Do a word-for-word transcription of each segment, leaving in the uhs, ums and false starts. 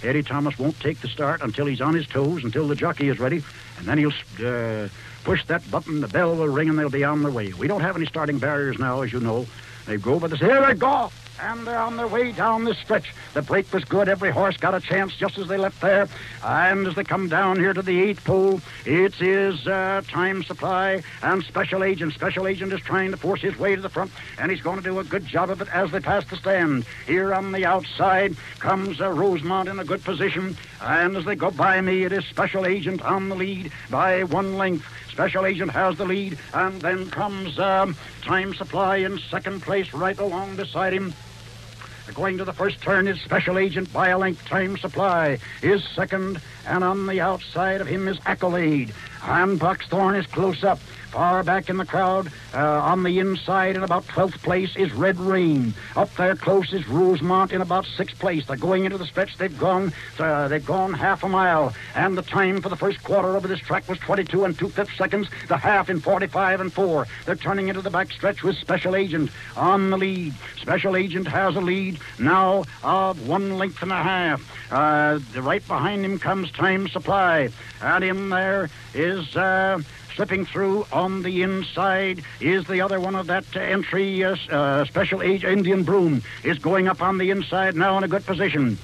Eddie Thomas won't take the start until he's on his toes, until the jockey is ready, and then he'll uh, push that button, the bell will ring, and they'll be on their way. We don't have any starting barriers now, as you know. They go by the... Here they go! And they're on their way down this stretch. The break was good. Every horse got a chance just as they left there. And as they come down here to the eighth pole, it is uh, Time Supply and Special Agent. Special Agent is trying to force his way to the front, and he's going to do a good job of it as they pass the stand. Here on the outside comes uh, Rosemont in a good position. And as they go by me, it is Special Agent on the lead by one length. Special Agent has the lead, and then comes um, Time Supply in second place right along beside him. Going to the first turn is Special Agent by a length. Time Supply is second, and on the outside of him is Accolade. And Buckthorn is close up. Far back in the crowd, uh, on the inside in about twelfth place is Red Rain. Up there close is Rosemont in about sixth place. They're going into the stretch. They've gone uh, they've gone half a mile. And the time for the first quarter over this track was twenty-two and two-fifths seconds. The half in forty-five and four. They're turning into the back stretch with Special Agent on the lead. Special Agent has a lead now of one length and a half. Uh, right behind him comes Time Supply. And in there is... Uh, Slipping through on the inside is the other one of that uh, entry. Uh, uh, Special Age Indian Broom is going up on the inside now in a good position.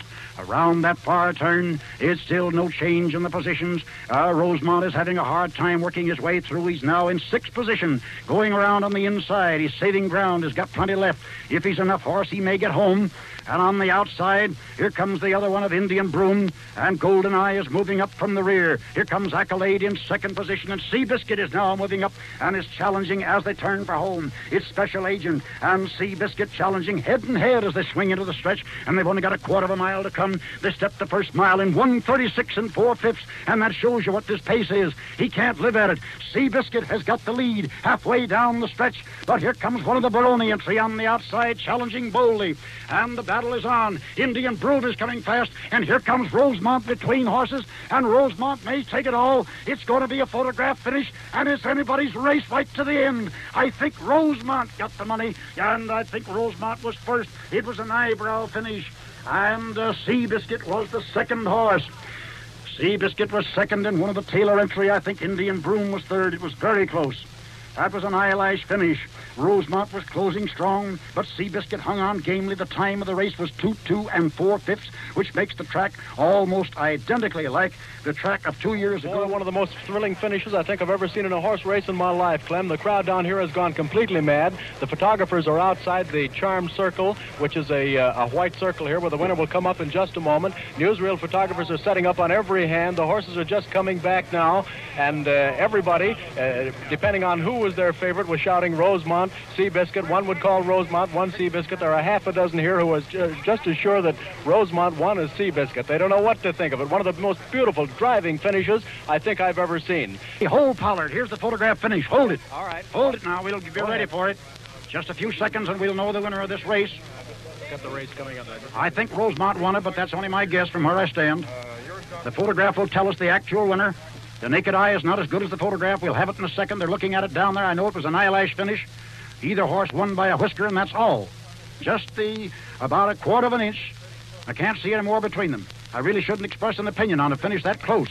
Around that far turn, it's still no change in the positions. Uh, Rosemont is having a hard time working his way through. He's now in sixth position, going around on the inside. He's saving ground. He's got plenty left. If he's enough horse, he may get home. And on the outside, here comes the other one of Indian Broom, and Golden Eye is moving up from the rear. Here comes Accolade in second position, and Seabiscuit is now moving up and is challenging as they turn for home. It's Special Agent and Seabiscuit challenging head and head as they swing into the stretch, and they've only got a quarter of a mile to come. They step the first mile in one thirty-six and four-fifths, and that shows you what this pace is. He can't live at it. Seabiscuit has got the lead halfway down the stretch, but here comes one of the Baroni entry on the outside challenging boldly, and the battle is on. Indian Broom is coming fast, and here comes Rosemont between horses, and Rosemont may take it all. It's going to be a photograph finish, and it's anybody's race right to the end. I think Rosemont got the money, and I think Rosemont was first. It was an eyebrow finish, and uh, Seabiscuit was the second horse. Seabiscuit was second in one of the Taylor entry. I think Indian Broom was third. It was very close. That was an eyelash finish. Rosemont was closing strong, but Seabiscuit hung on gamely. The time of the race was two two and four-fifths, which makes the track almost identically like the track of two years ago. One of the most thrilling finishes I think I've ever seen in a horse race in my life, Clem. The crowd down here has gone completely mad. The photographers are outside the Charmed Circle, which is a, uh, a white circle here where the winner will come up in just a moment. Newsreel photographers are setting up on every hand. The horses are just coming back now, and uh, everybody, uh, depending on who was their favorite, was shouting Rosemont, Seabiscuit. One would call Rosemont, one Seabiscuit. There are half a dozen here who are ju- just as sure that Rosemont won as Seabiscuit. They don't know what to think of it. One of the most beautiful driving finishes I think I've ever seen. Hey, hold, Pollard. Here's the photograph finish. Hold it. All right. Hold it now. We'll be ready for it. Just a few seconds and we'll know the winner of this race. Got the race coming up. I think Rosemont won it, but that's only my guess from where I stand. The photograph will tell us the actual winner. The naked eye is not as good as the photograph. We'll have it in a second. They're looking at it down there. I know it was an eyelash finish. Either horse won by a whisker, and that's all. Just the about a quarter of an inch. I can't see any more between them. I really shouldn't express an opinion on a finish that close.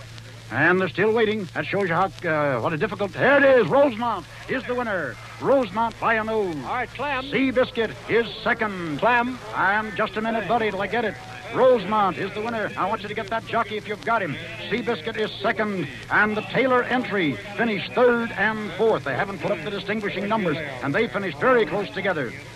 And they're still waiting. That shows you how uh, what a difficult... There it is. Rosemont is the winner. Rosemont by a nose. All right, Clem. Seabiscuit is second. Clem. And just a minute, buddy, till I get it. Rosemont is the winner. I want you to get that jockey if you've got him. Seabiscuit is second, and the Taylor entry finished third and fourth. They haven't put up the distinguishing numbers, and they finished very close together.